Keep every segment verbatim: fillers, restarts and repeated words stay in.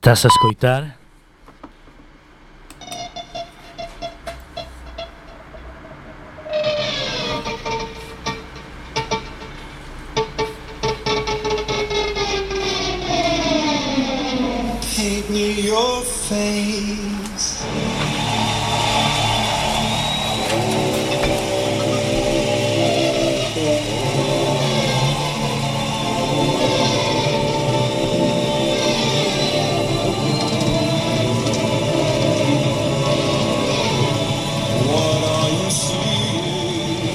Estás a escoitar? Paint me your face. What are you seeing?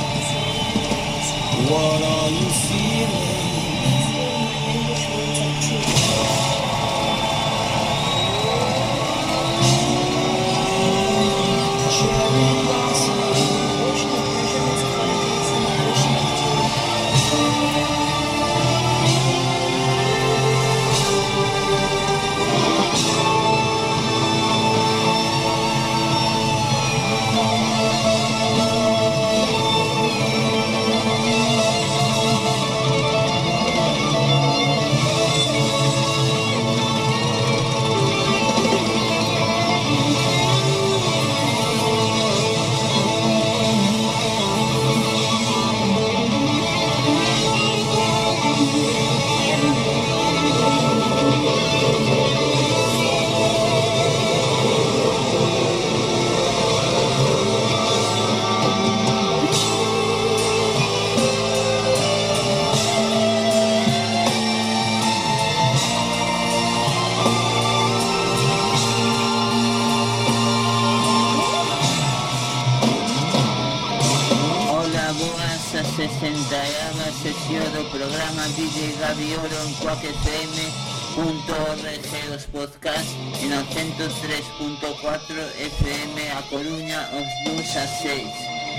What are you feeling? sesentava sesión do programa D J Gabi Oro en Quack F M punto org dos podcast e no ciento tres punto cuatro F M a Coruña os dos a seis.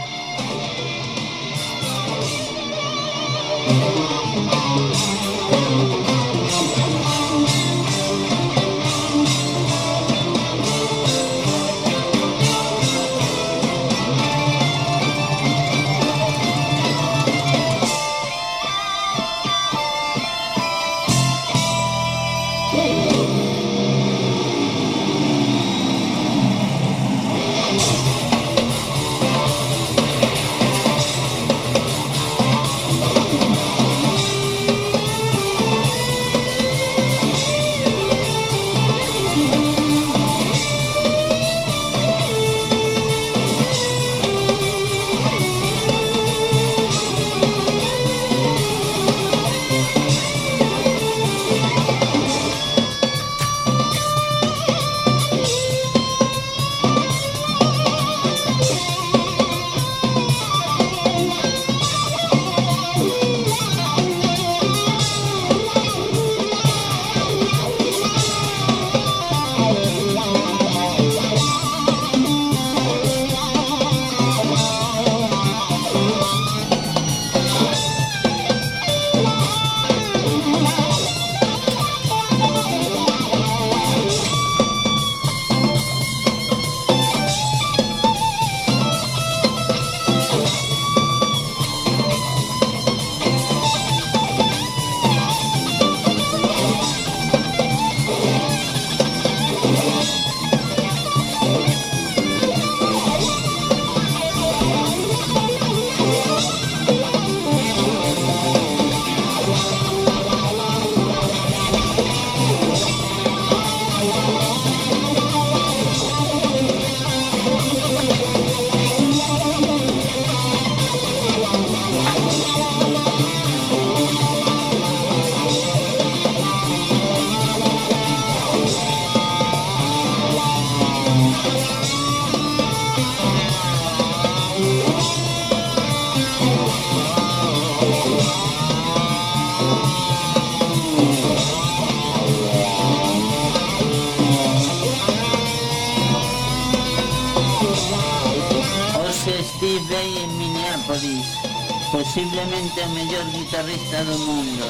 Posiblemente o mellor guitarrista do mundo.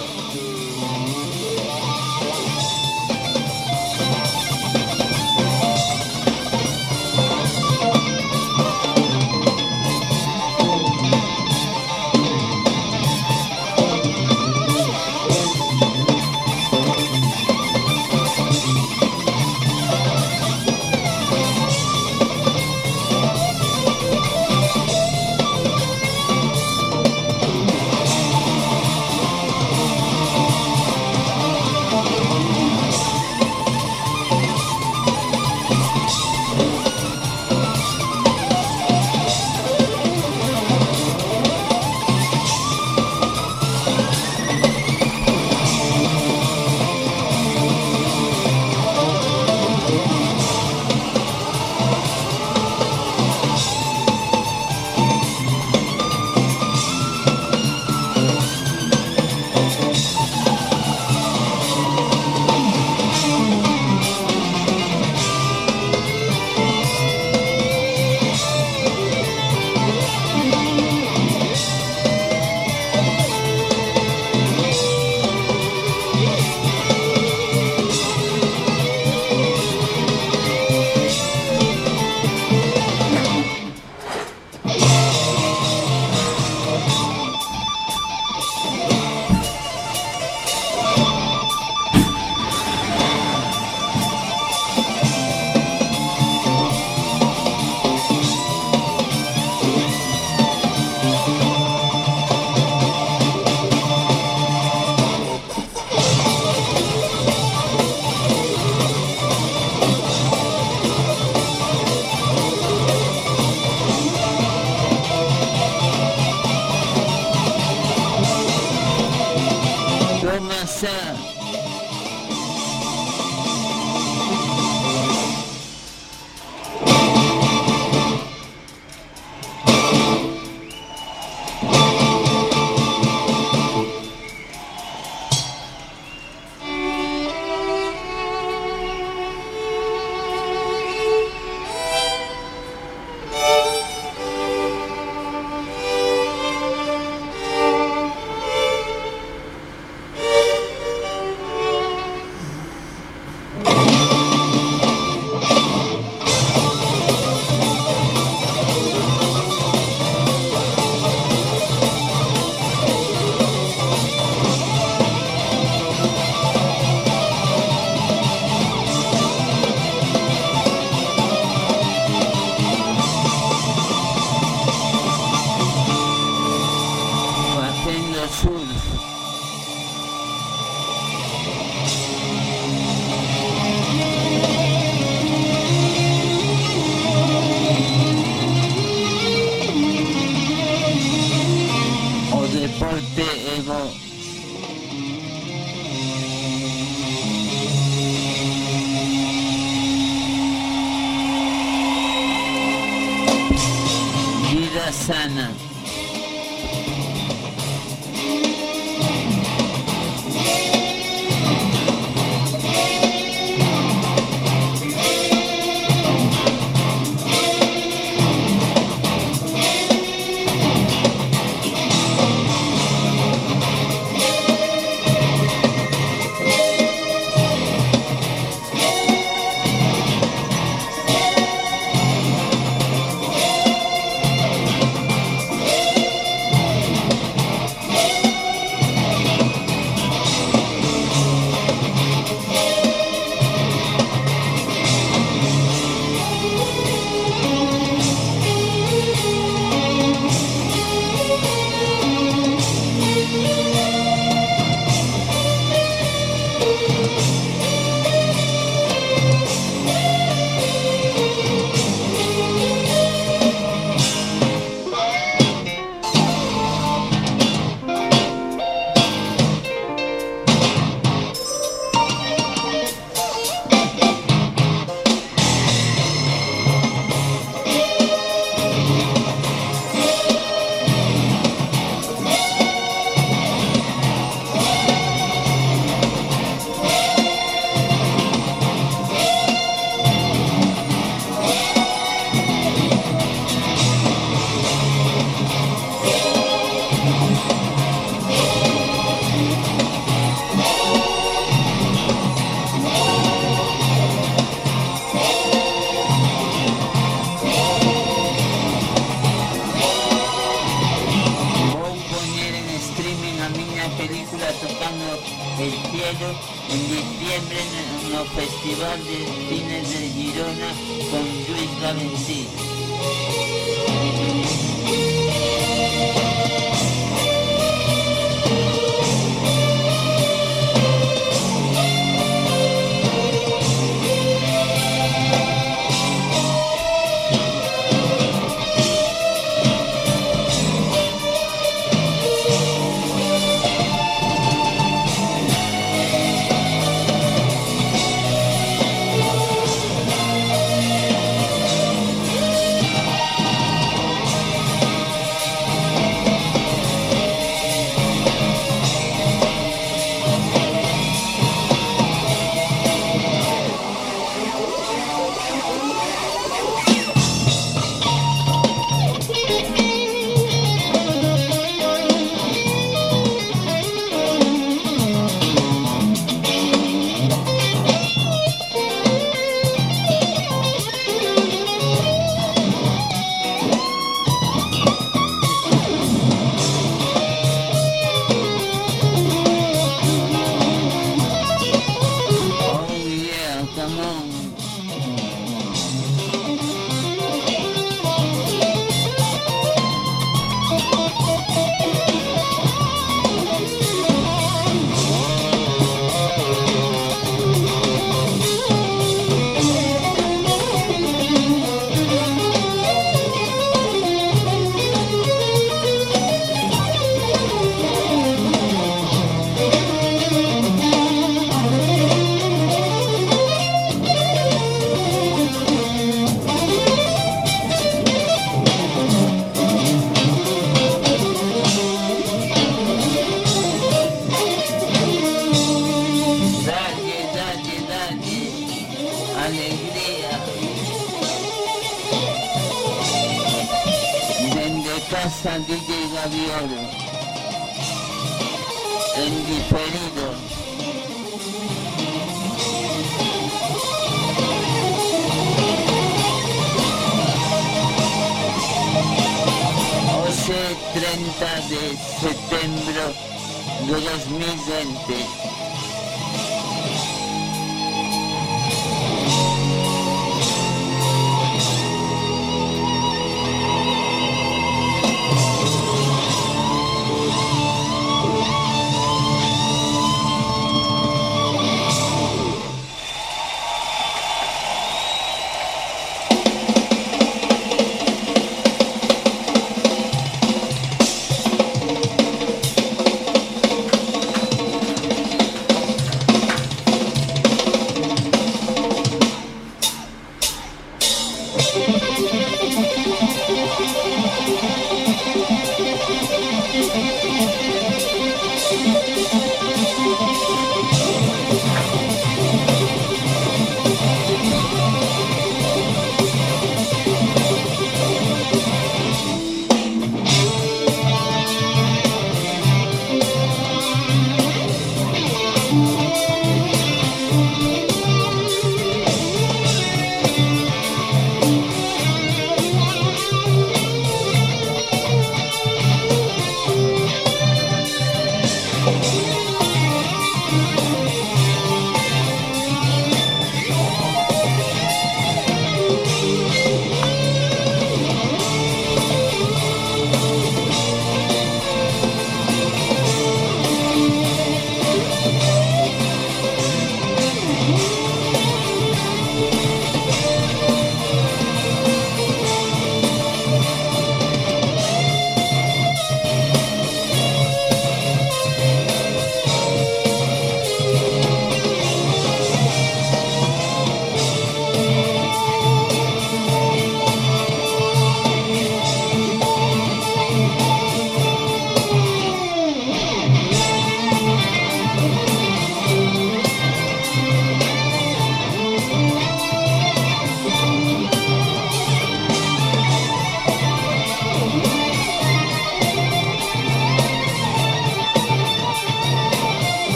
sana. D J Gaviolo en diferido. Hoxe treinta de setembro de dos mil veinte.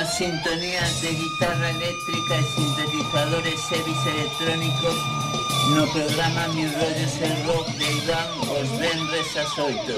sintonías de guitarra eléctrica e sintetizadores heavies electrónicos no programa Mil Rollos el Rock de Iván os venres ás oito.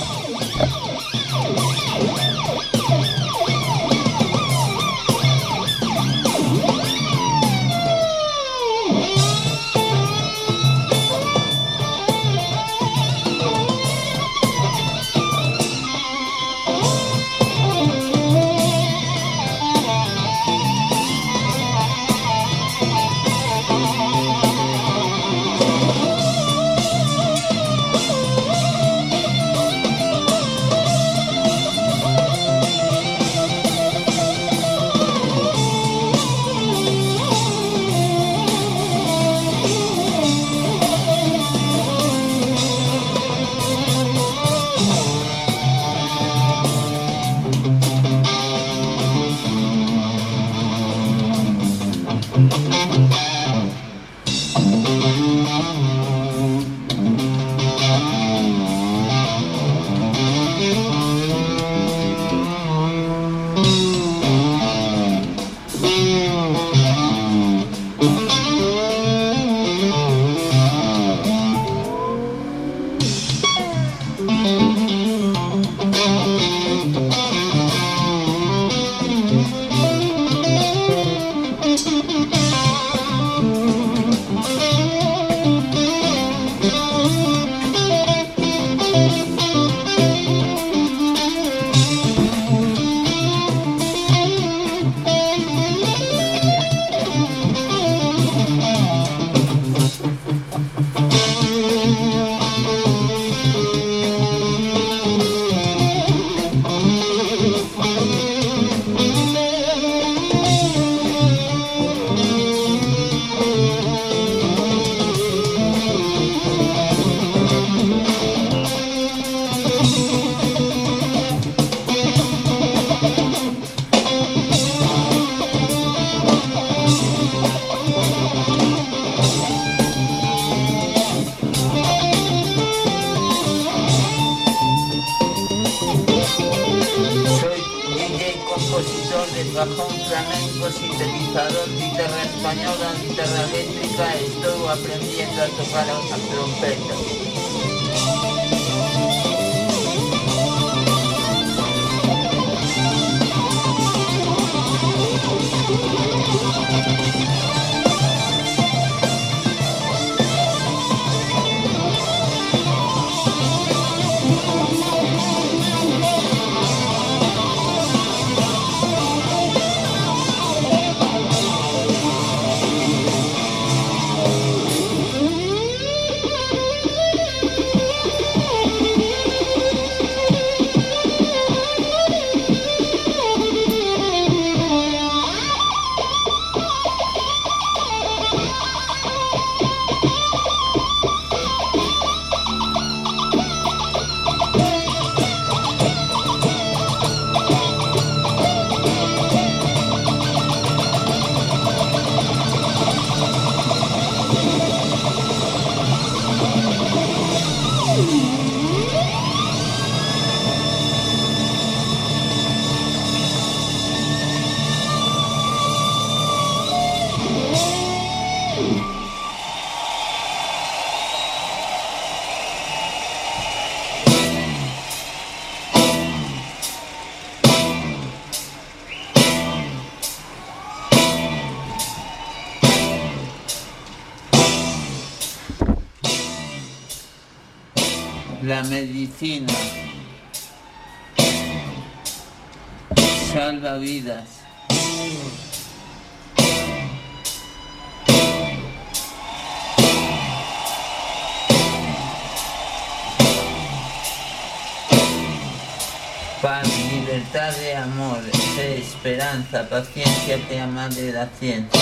Bajón flamenco, sintetizador, guitarra española, guitarra eléctrica, estou aprendiendo a tocar a trompeta. La medicina salva vidas. Paz, libertad e amor, fe, esperanza, paciencia que é a madre da ciencia.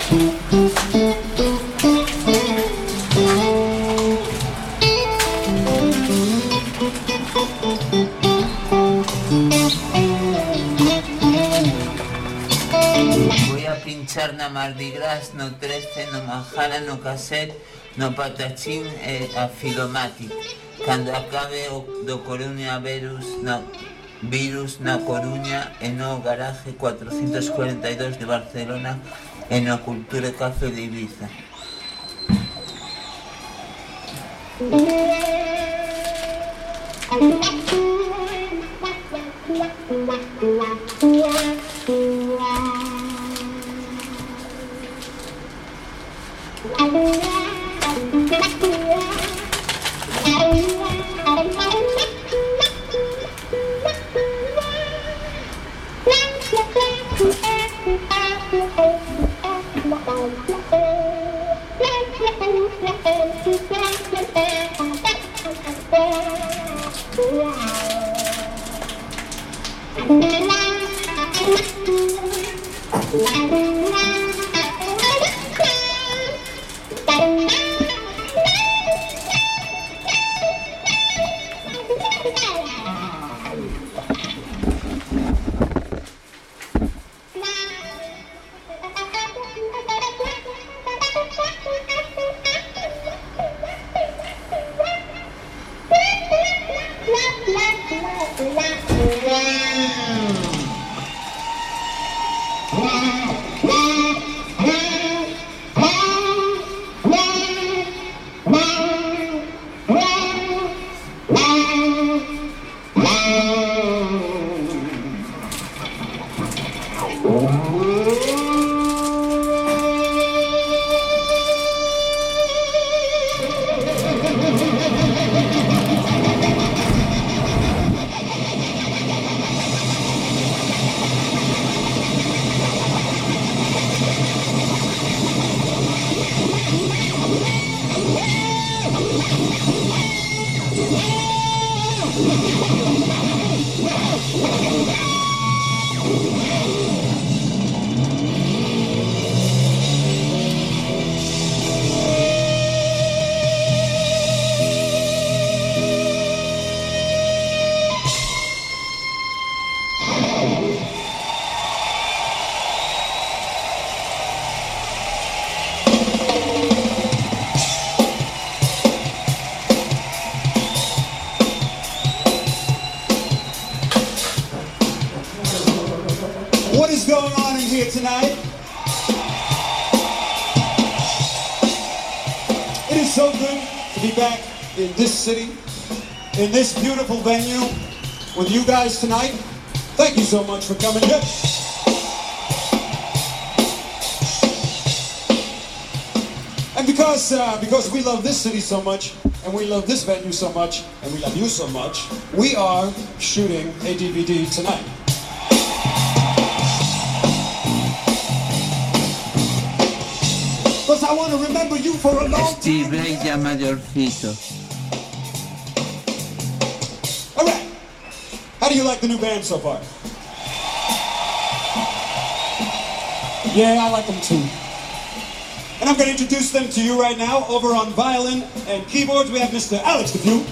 Voy a pinchar na Mardi Gras, no trece, no Manjara, no cassette, no Patachín e a Filomatic. Cando acabe o do Coruña Virus na, virus na Coruña e no Garaje cuatrocentos cuarenta y dos de Barcelona e no Cultura Café de Ibiza. What is going on in here tonight? It is so good to be back in this city, in this beautiful venue, with you guys tonight. Thank you so much for coming here. And because, uh, because we love this city so much, and we love this venue so much, and we love you so much, we are shooting a D V D tonight. Because I want to remember you for a long Steve time. Ray ya mayorcito. All right. How do you like the new band so far? Yeah, I like them too. And I'm going to introduce them to you right now. Over on violin and keyboards, we have Mister Alex DePew.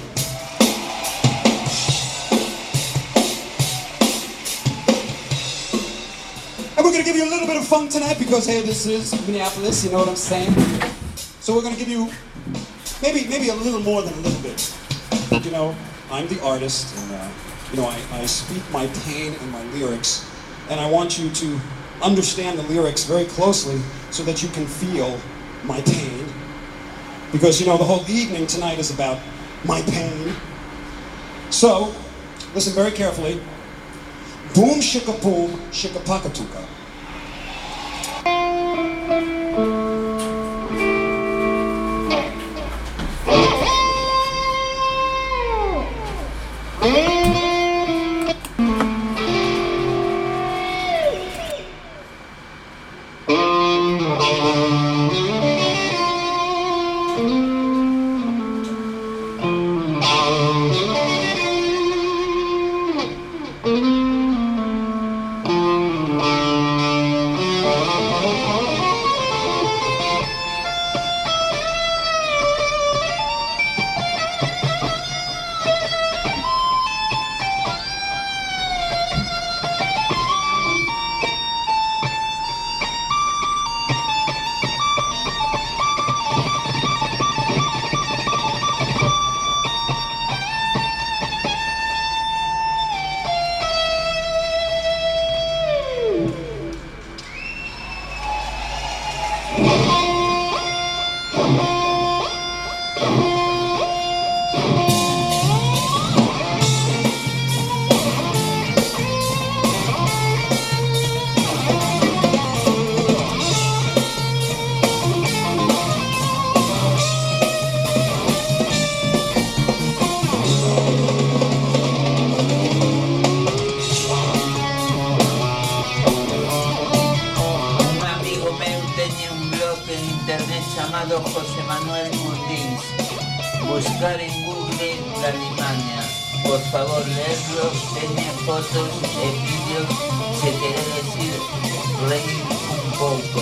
And we're going to give you a little bit of fun tonight because, hey, this is Minneapolis, you know what I'm saying? So we're going to give you maybe maybe a little more than a little bit. You know, I'm the artist, and, uh, you know, I, I speak my pain in my lyrics, and I want you to understand the lyrics very closely so that you can feel my pain. Because, you know, the whole evening tonight is about my pain. So, listen very carefully. Boom shika boom shika pakatuka. que en internet llamado José Manuel Mundins. Buscar en Google la Alemania. Por favor, leerlo, tener fotos e vídeos si querés decir reír un poco.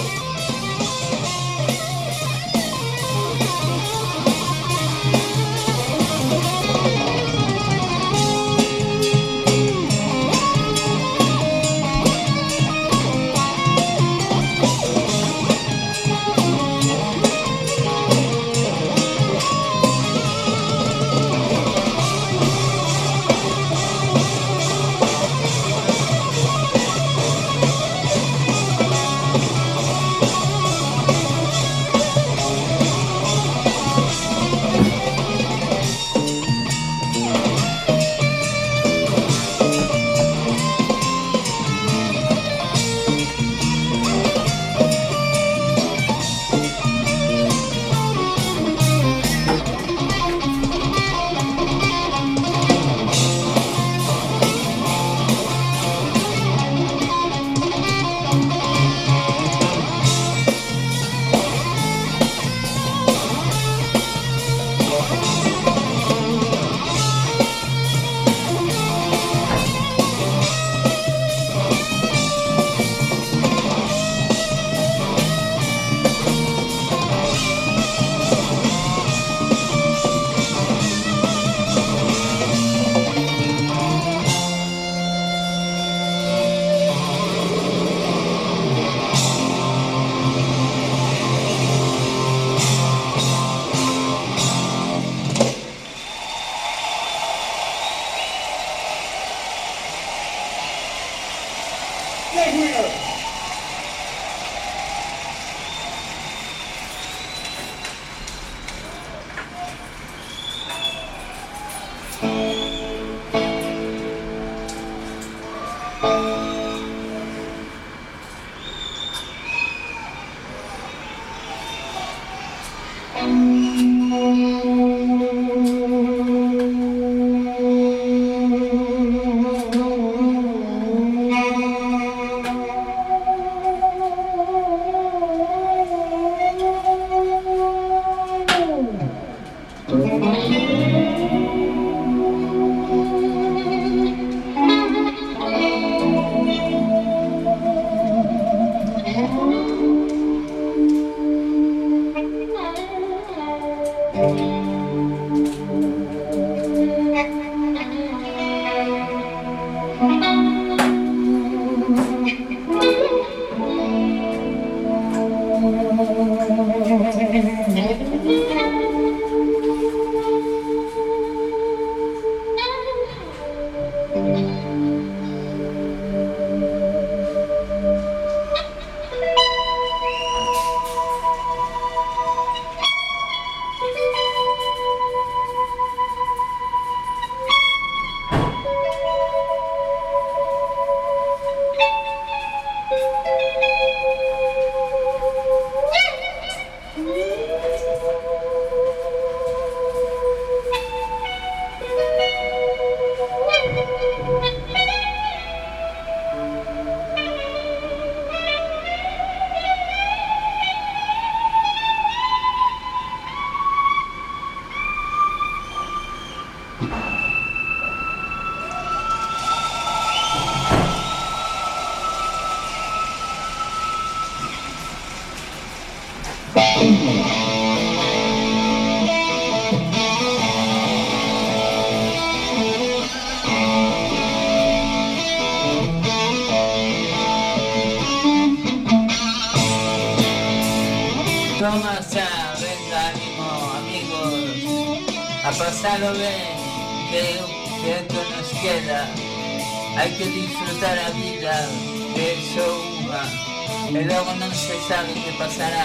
Tomasa, venga, ánimo, amigos, a pasarlo bien, que, que esto nos queda. Hay que disfrutar la vida, que eso una, y luego no se sabe qué pasará.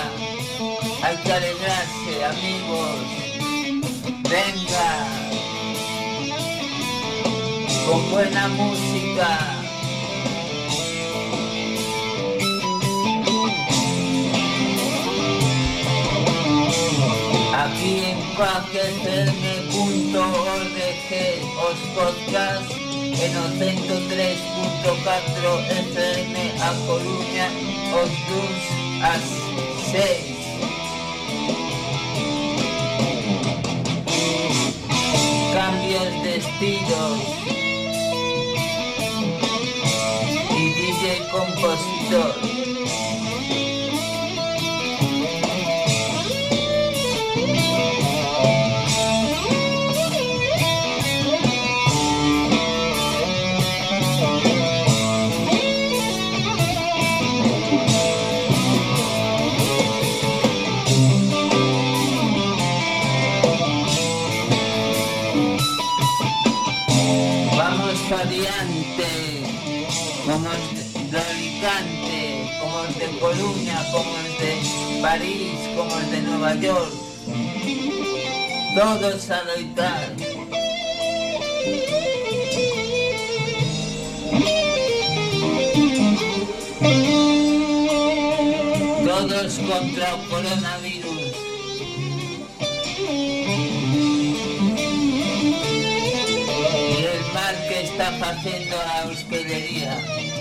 Hay que alegrarse, amigos, venga, con buena música. Aquí en quack f m punto org os podcast en o ciento tres punto catro F M a Coruña os duns as seis. estilos y D J compositor. Variante, como es de Alicante, como es de Coruña, como es de París, como es de Nueva York, todos a loitar. Todos contra el coronavirus. Que está haciendo la hostelería.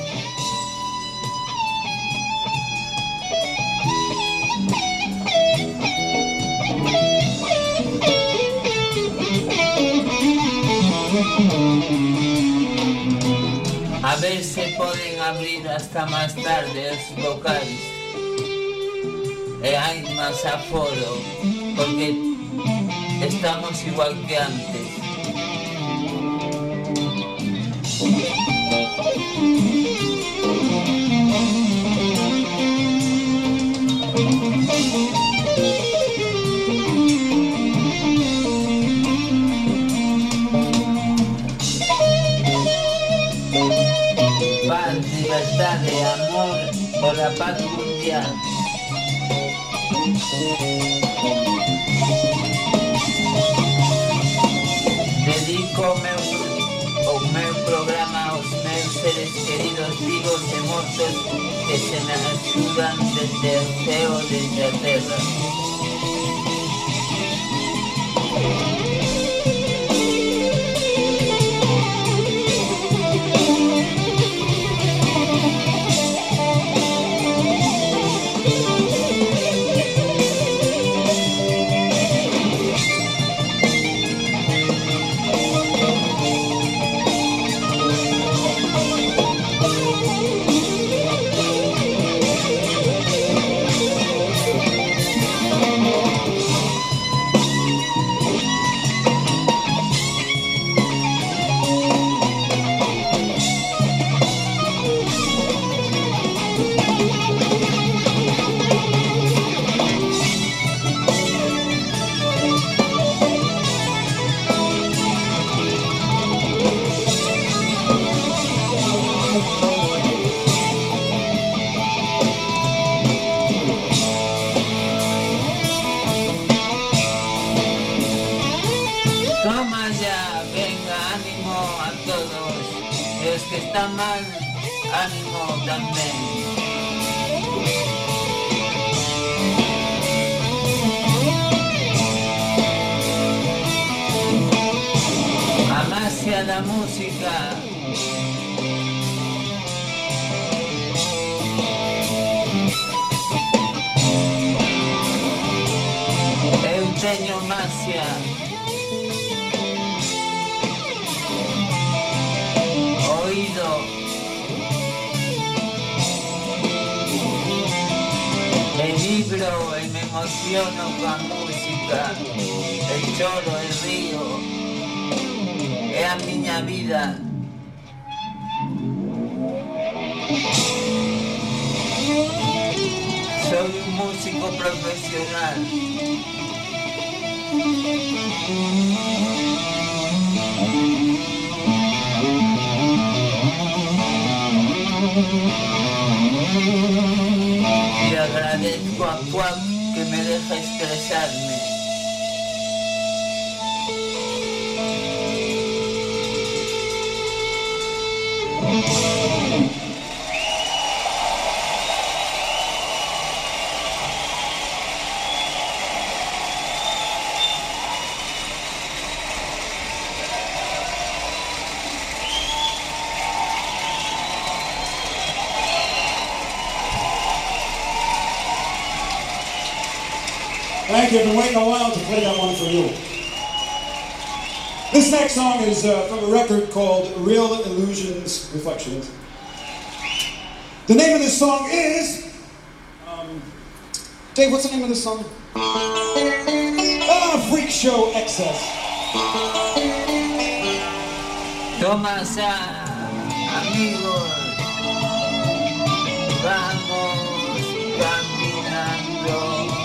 A ver si pueden abrir hasta más tarde los locales. Eh, hay más aforo, porque estamos igual que antes. Paz, libertad y amor por la paz mundial. Dedico o meu, o meu programa aos meus seres queridos vivos e mortos que se me axudan desde o ceo, desde a terra. Toma ya, venga, ánimo a todos. Y los que están mal, ánimo también. Amasia la música. Eu teño masia. Oído. Me vibro y me emociono con música. El choro, el río. É a miña vida. Soy un músico profesional. Y agradezco a Juan que me deja expresarme. Thank you. I've been waiting a while to play that one for you. This next song is uh, from a record called Real Illusions Reflections. The name of this song is... Um, Dave, what's the name of this song? Ah, Freak Show Excess. Tomás, amigos, vamos caminando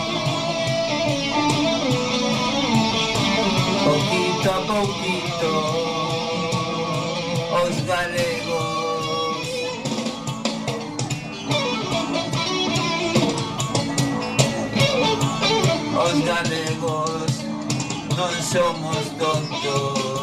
poquito a poquito, os galegos. Os galegos non somos tontos.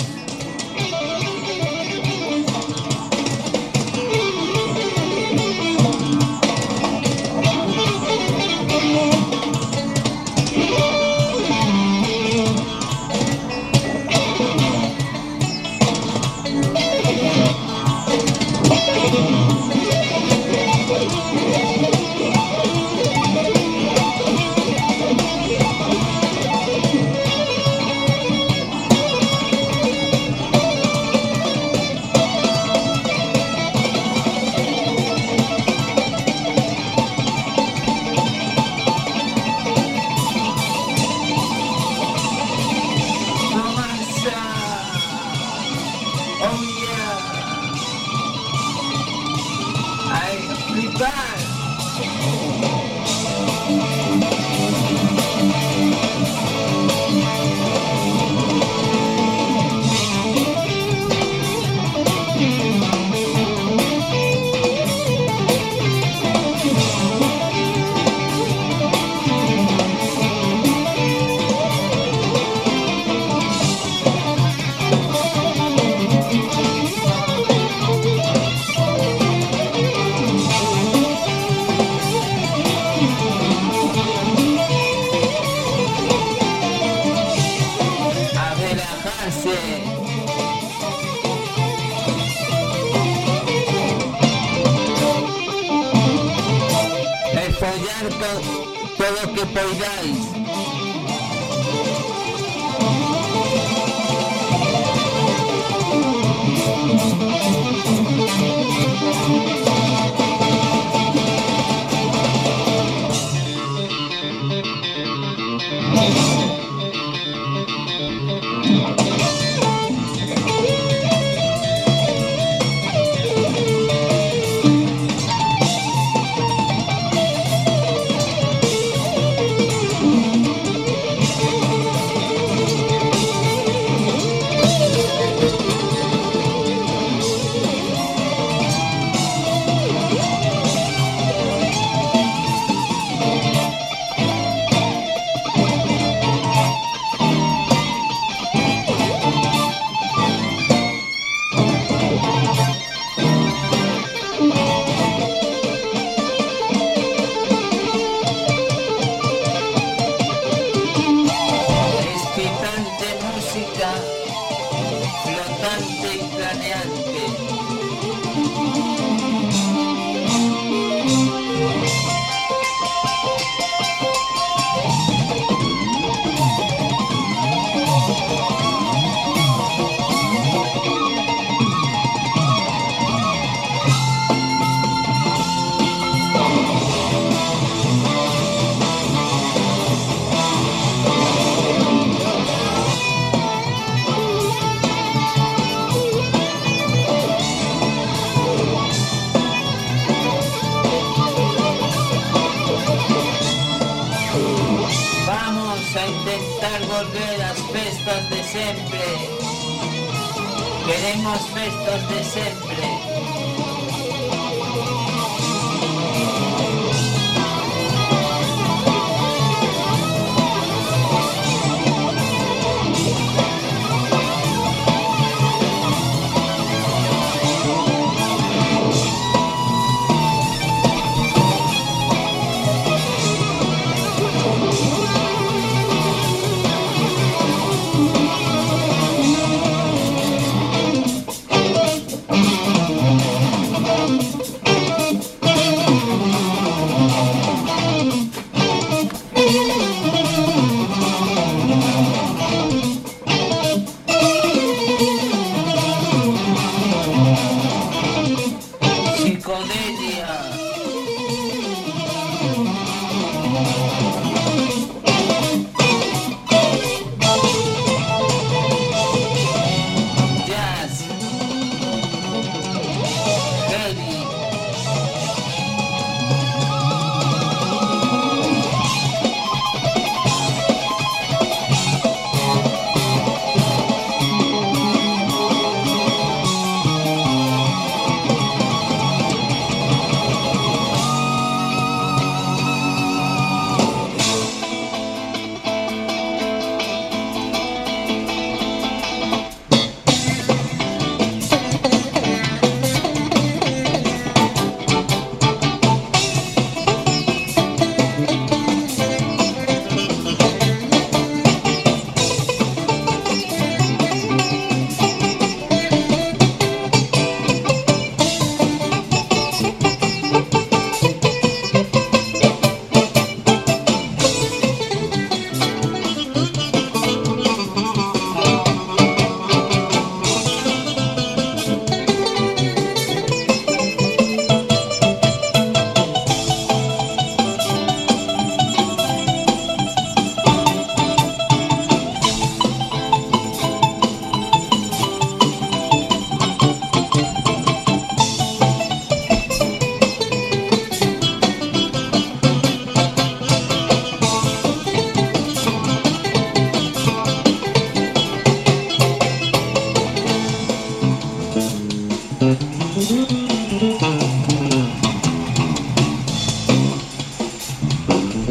Todo lo que podáis. Volver las festas de siempre. Queremos festas de siempre.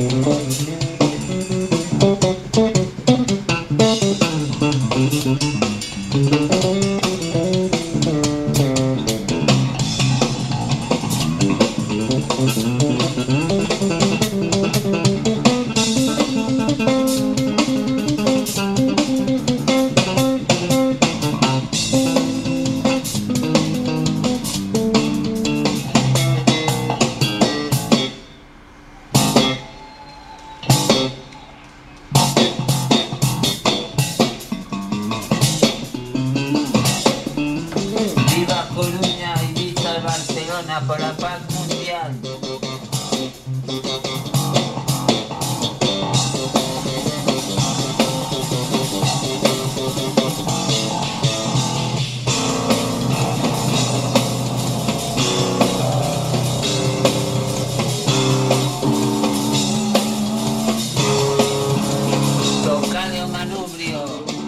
Por la paz mundial. Tocale un manubrio.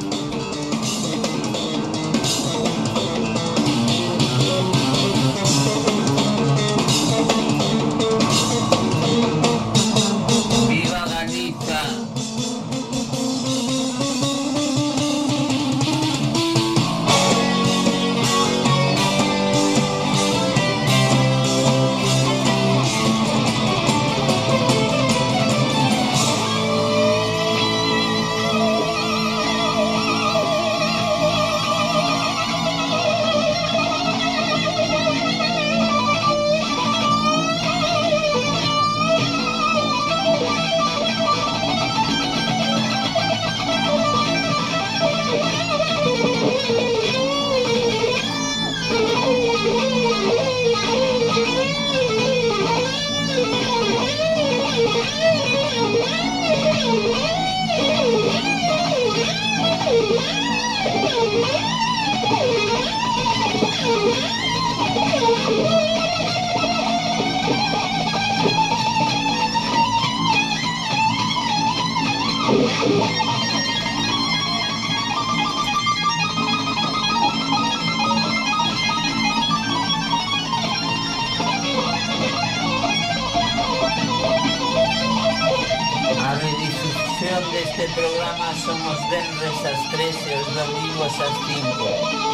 A redifusión de este programa somos venres ás tres e os domingos ás cinco.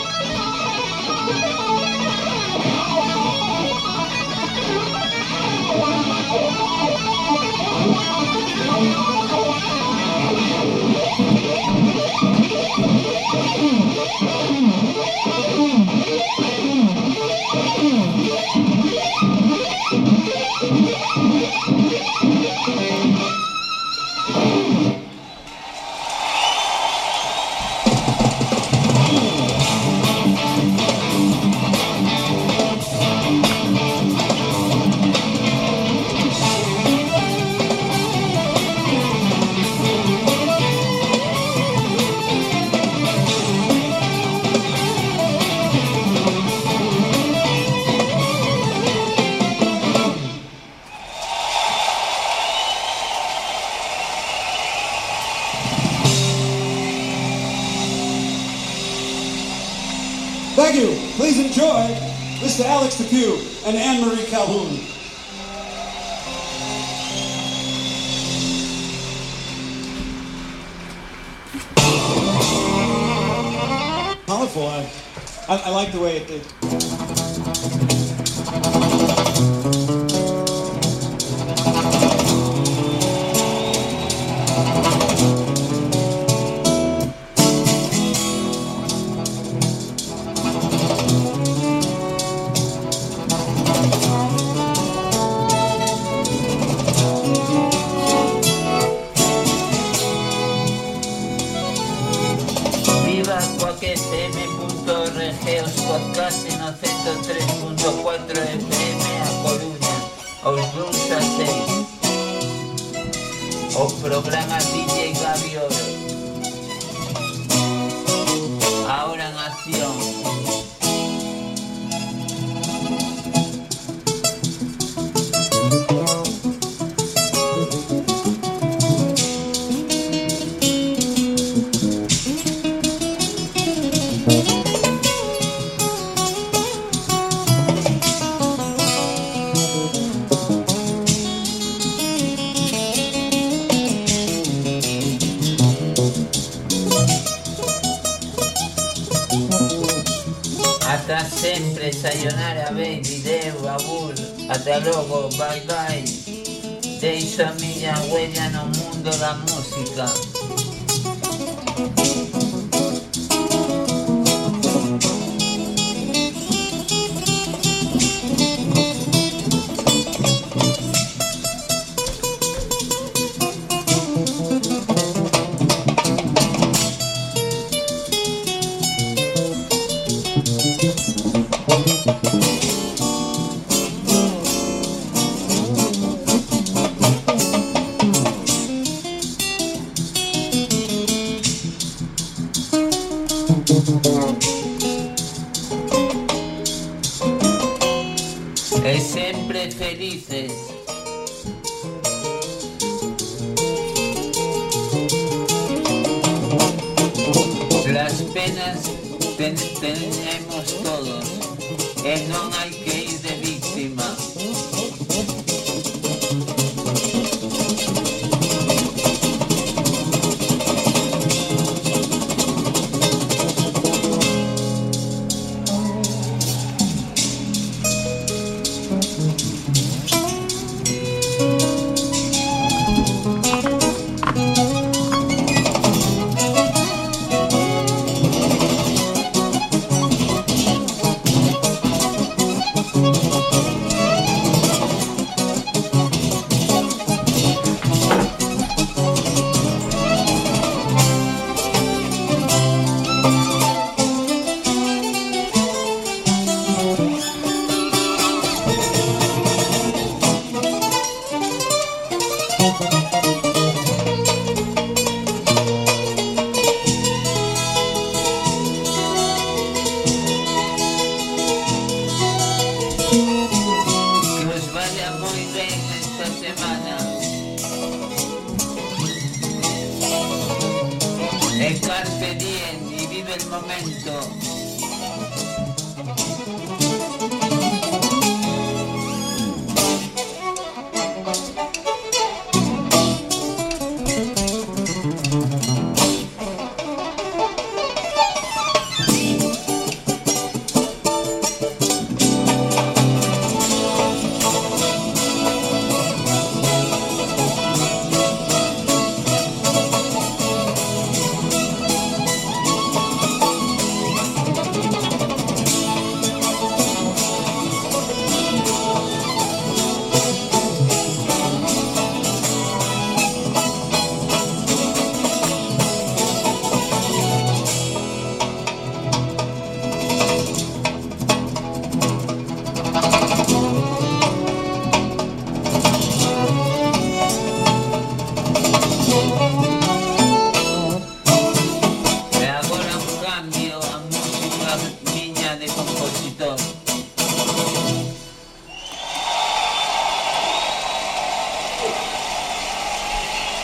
Thank you. Please enjoy Mister Alex the Cube and Anne-Marie Calhoun. Colorful. I, I, I like the way it did. Os podcast en o ciento tres punto cuatro F M a Coruña, aos luns a seis. O programa D J Gabi Oro. Ahora en acción. Sempre sayonara baby, deu, abur, ata logo, bye bye. Deixo a miña huella no mundo da música. E sempre felices. Las penas ten, tenemos todos e non hai que ir de víctima. Carpe diem y vive el momento.